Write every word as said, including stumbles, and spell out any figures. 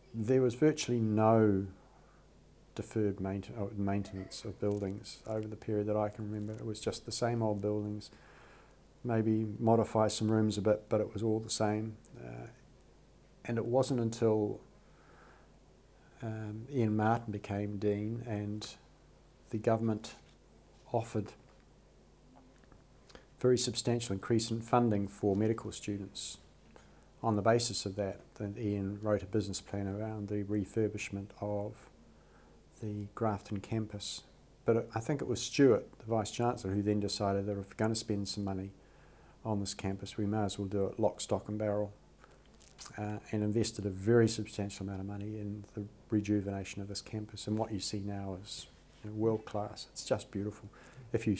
there was virtually no deferred mainte- uh, maintenance of buildings over the period that I can remember. It was just the same old buildings, maybe modify some rooms a bit, but it was all the same. Uh, and it wasn't until um, Ian Martin became Dean and the government offered very substantial increase in funding for medical students. On the basis of that, then Ian wrote a business plan around the refurbishment of the Grafton campus. But I think it was Stuart, the Vice-Chancellor, who then decided that if we're going to spend some money on this campus, we may as well do it lock, stock and barrel, uh, and invested a very substantial amount of money in the rejuvenation of this campus. And what you see now is, you know, world class. It's just beautiful. If you